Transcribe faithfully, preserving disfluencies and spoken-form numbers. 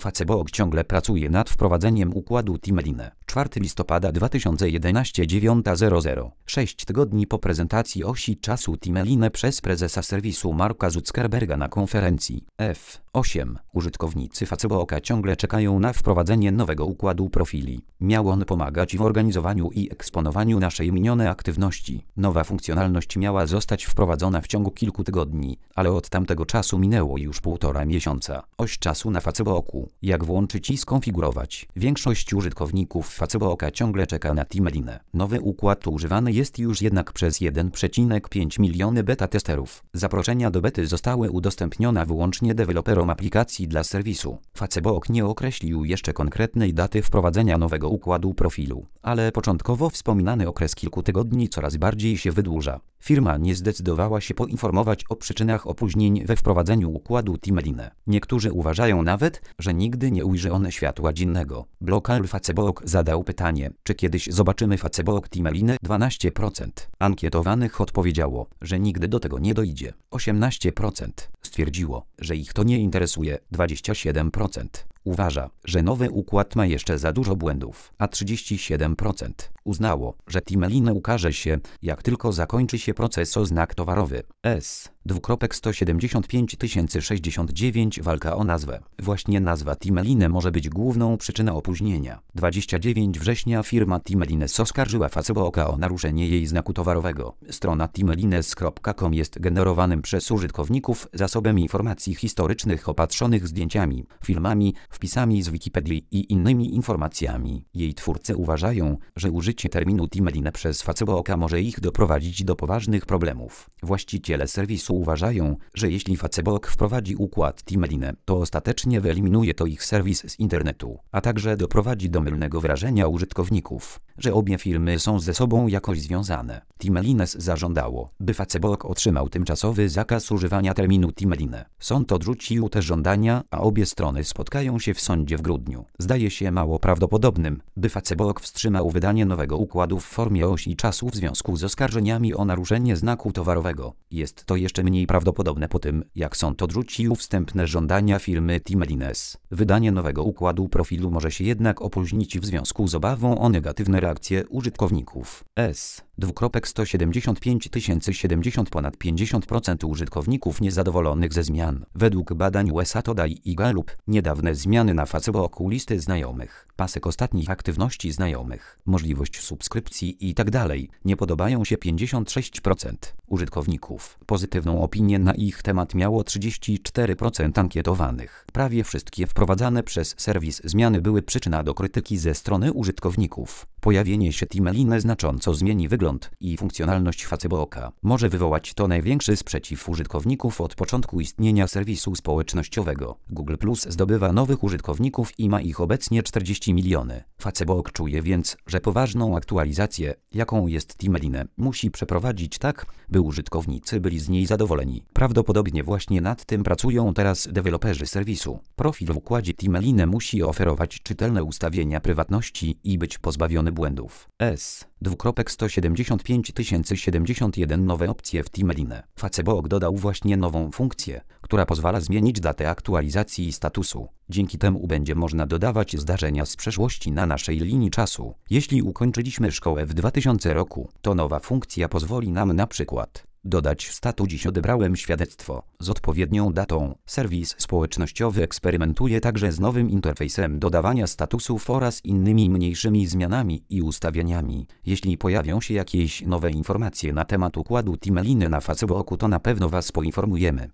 Facebook ciągle pracuje nad wprowadzeniem układu Teamline. czwartego listopada dwa tysiące jedenastego dziewiąta zero zero. sześć tygodni po prezentacji osi czasu Teamline przez prezesa serwisu Marka Zuckerberga na konferencji F osiem. Użytkownicy Facebooka ciągle czekają na wprowadzenie nowego układu profili. Miał on pomagać w organizowaniu i eksponowaniu naszej minione aktywności. Nowa funkcjonalność miała zostać wprowadzona w ciągu kilku tygodni, ale od tamtego czasu minęło już półtora miesiąca. Oś czasu na Facebooku. Jak włączyć i skonfigurować? Większość użytkowników Facebooka ciągle czeka na Teamline. Nowy układ używany jest już jednak przez jeden przecinek pięć miliony beta testerów. Zaproszenia do bety zostały udostępnione wyłącznie deweloperom aplikacji dla serwisu. Facebook nie określił jeszcze konkretnej daty wprowadzenia nowego układu profilu, ale początkowo wspominany okres kilku tygodni coraz bardziej się wydłuża. Firma nie zdecydowała się poinformować o przyczynach opóźnień we wprowadzeniu układu Teamline. Niektórzy uważają nawet, że nigdy nie ujrzy on światła dziennego. Blogger Facebook zadał pytanie, czy kiedyś zobaczymy Facebook Teamline? dwanaście procent ankietowanych odpowiedziało, że nigdy do tego nie dojdzie. osiemnaście procent stwierdziło, że ich to nie interesuje. dwadzieścia siedem procent uważa, że nowy układ ma jeszcze za dużo błędów, a trzydzieści siedem procent uznało, że Teamline ukaże się, jak tylko zakończy się proces o znak towarowy. S sto siedemdziesiąt pięć tysięcy sześćdziesiąt dziewięć Walka o nazwę. Właśnie nazwa Teamline może być główną przyczyną opóźnienia. dwudziestego dziewiątego września firma Teamline oskarżyła Facebooka o naruszenie jej znaku towarowego. Strona teamlines kropka com jest generowanym przez użytkowników zasobem informacji historycznych opatrzonych zdjęciami, filmami, wpisami z Wikipedii i innymi informacjami. Jej twórcy uważają, że użycie terminu Teamline przez Facebooka może ich doprowadzić do poważnych problemów. Właściciele serwisu uważają, że jeśli Facebook wprowadzi układ Teamline, to ostatecznie wyeliminuje to ich serwis z internetu, a także doprowadzi do mylnego wrażenia użytkowników, że obie firmy są ze sobą jakoś związane. Teamline zażądało, by Facebook otrzymał tymczasowy zakaz używania terminu Teamline. Sąd odrzucił te żądania, a obie strony spotkają się w sądzie w grudniu. Zdaje się mało prawdopodobnym, by Facebook wstrzymał wydanie nowego układu w formie osi czasu w związku z oskarżeniami o naruszenie znaku towarowego. Jest to jeszcze mniej prawdopodobne po tym, jak sąd odrzucił wstępne żądania firmy Teamlines. Wydanie nowego układu profilu może się jednak opóźnić w związku z obawą o negatywne reakcje użytkowników. S sto siedemdziesiąt pięć tysięcy siedemdziesiąt Ponad pięćdziesiąt procent użytkowników niezadowolonych ze zmian. Według badań U S A Today i Gallup, niedawne zmiany na Facebooku, listy znajomych, pasek ostatnich aktywności znajomych, możliwość subskrypcji itd. nie podobają się pięćdziesiąt sześć procent użytkowników. Pozytywną opinię na ich temat miało trzydzieści cztery procent ankietowanych. Prawie wszystkie wprowadzane przez serwis zmiany były przyczyna do krytyki ze strony użytkowników. Pojawienie się Teamline znacząco zmieni wygląd i funkcjonalność Facebooka. Może wywołać to największy sprzeciw użytkowników od początku istnienia serwisu społecznościowego. Google Plus zdobywa nowych użytkowników i ma ich obecnie czterdzieści miliony. Facebook czuje więc, że poważną aktualizację, jaką jest Teamline, musi przeprowadzić tak, by użytkownicy byli z niej zadowoleni. Prawdopodobnie właśnie nad tym pracują teraz deweloperzy serwisu. Profil w układzie Teamline musi oferować czytelne ustawienia prywatności i być pozbawiony błędów. S sto siedemdziesiąt pięć tysięcy siedemdziesiąt jeden Nowe opcje w Teamline. Facebook dodał właśnie nową funkcję, która pozwala zmienić datę aktualizacji statusu. Dzięki temu będzie można dodawać zdarzenia z przeszłości na naszej linii czasu. Jeśli ukończyliśmy szkołę w dwa tysiące roku, to nowa funkcja pozwoli nam na przykład dodać w statu dziś odebrałem świadectwo z odpowiednią datą. Serwis społecznościowy eksperymentuje także z nowym interfejsem dodawania statusów oraz innymi mniejszymi zmianami i ustawieniami. Jeśli pojawią się jakieś nowe informacje na temat układu Teamline na Facebooku, to na pewno Was poinformujemy.